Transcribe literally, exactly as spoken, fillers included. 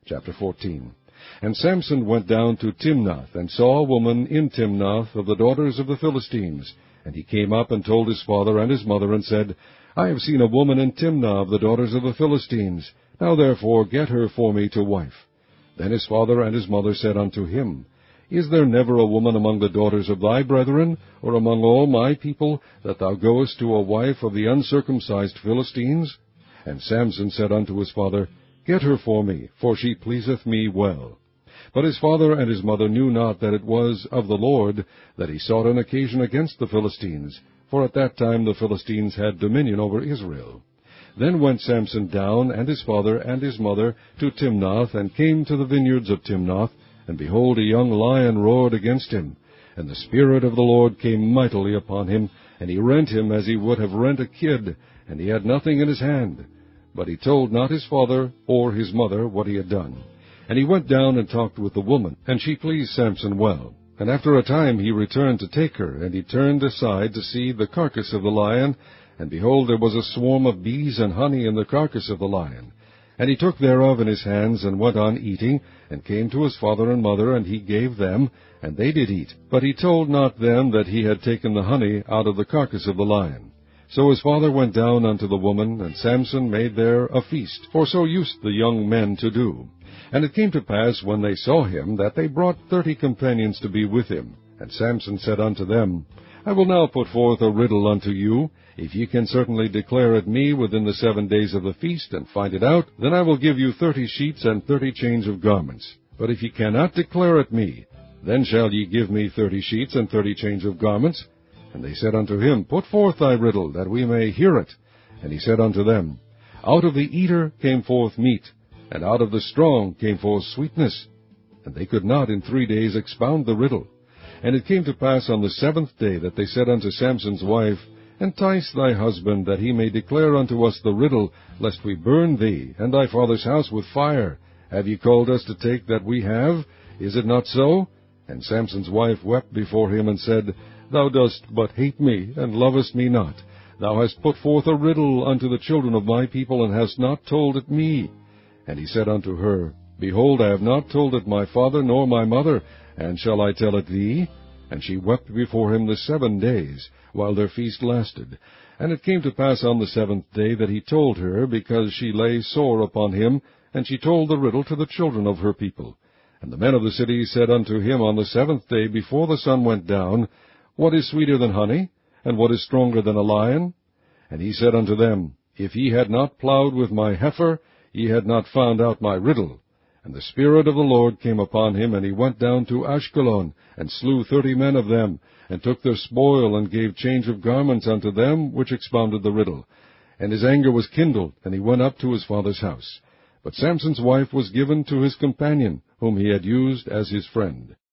Chapter fourteen. And Samson went down to Timnath, and saw a woman in Timnath of the daughters of the Philistines. And he came up and told his father and his mother, and said, I have seen a woman in Timnah of the daughters of the Philistines. Now therefore get her for me to wife. Then his father and his mother said unto him, Is there never a woman among the daughters of thy brethren, or among all my people, that thou goest to a wife of the uncircumcised Philistines? And Samson said unto his father, Get her for me, for she pleaseth me well. But his father and his mother knew not that it was of the Lord that he sought an occasion against the Philistines, for at that time the Philistines had dominion over Israel. Then went Samson down, and his father and his mother, to Timnath, and came to the vineyards of Timnath, and behold, a young lion roared against him. And the Spirit of the Lord came mightily upon him, and he rent him as he would have rent a kid, and he had nothing in his hand. But he told not his father or his mother what he had done. And he went down and talked with the woman, and she pleased Samson well. And after a time he returned to take her, and he turned aside to see the carcass of the lion, and behold, there was a swarm of bees and honey in the carcass of the lion. And he took thereof in his hands, and went on eating, and came to his father and mother, and he gave them, and they did eat. But he told not them that he had taken the honey out of the carcass of the lion. So his father went down unto the woman, and Samson made there a feast, for so used the young men to do. And it came to pass, when they saw him, that they brought thirty companions to be with him. And Samson said unto them, I will now put forth a riddle unto you. If ye can certainly declare it me within the seven days of the feast, and find it out, then I will give you thirty sheets and thirty change of garments. But if ye cannot declare it me, then shall ye give me thirty sheets and thirty change of garments. And they said unto him, Put forth thy riddle, that we may hear it. And he said unto them, Out of the eater came forth meat, and out of the strong came forth sweetness. And they could not in three days expound the riddle. And it came to pass on the seventh day that they said unto Samson's wife, Entice thy husband, that he may declare unto us the riddle, lest we burn thee, and thy father's house with fire. Have ye called us to take that we have? Is it not so? And Samson's wife wept before him, and said, Thou dost but hate me, and lovest me not. Thou hast put forth a riddle unto the children of my people, and hast not told it me. And he said unto her, Behold, I have not told it my father nor my mother, and shall I tell it thee? And she wept before him the seven days, while their feast lasted. And it came to pass on the seventh day that he told her, because she lay sore upon him, and she told the riddle to the children of her people. And the men of the city said unto him on the seventh day before the sun went down, What is sweeter than honey? And what is stronger than a lion? And he said unto them, If ye had not plowed with my heifer, ye had not found out my riddle. And the Spirit of the Lord came upon him, and he went down to Ashkelon, and slew thirty men of them, and took their spoil, and gave change of garments unto them which expounded the riddle. And his anger was kindled, and he went up to his father's house. But Samson's wife was given to his companion, whom he had used as his friend.